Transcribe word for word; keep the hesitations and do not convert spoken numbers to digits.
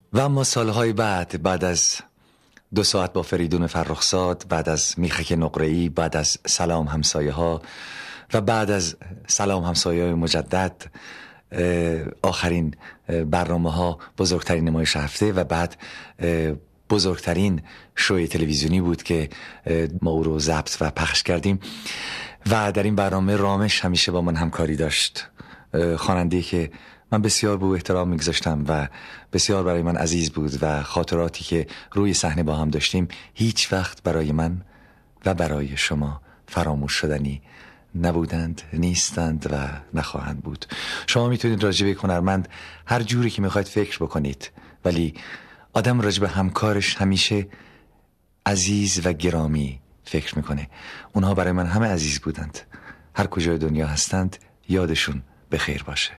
و اما سالهای بعد بعد از دو ساعت با فریدون فرخزاد، بعد از میخک نقره‌ای، بعد از سلام همسایه ها و بعد از سلام همسایه های مجدد، آخرین برنامه ها بزرگترین نمایش هفته و بعد بزرگترین شوی تلویزیونی بود که ما او رو ضبط و پخش کردیم. و در این برنامه رامش همیشه با من همکاری داشت، خواننده‌ای که من بسیار به او احترام میگذاشتم و بسیار برای من عزیز بود و خاطراتی که روی صحنه با هم داشتیم هیچ وقت برای من و برای شما فراموش شدنی نبودند، نیستند و نخواهند بود. شما میتونید راجع به هنرمند هر جوری که میخواید فکر بکنید، ولی آدم راجع به همکارش همیشه عزیز و گرامی فکر میکنه. اونها برای من همه عزیز بودند، هر کجای دنیا هستند یادشون بخیر باشه.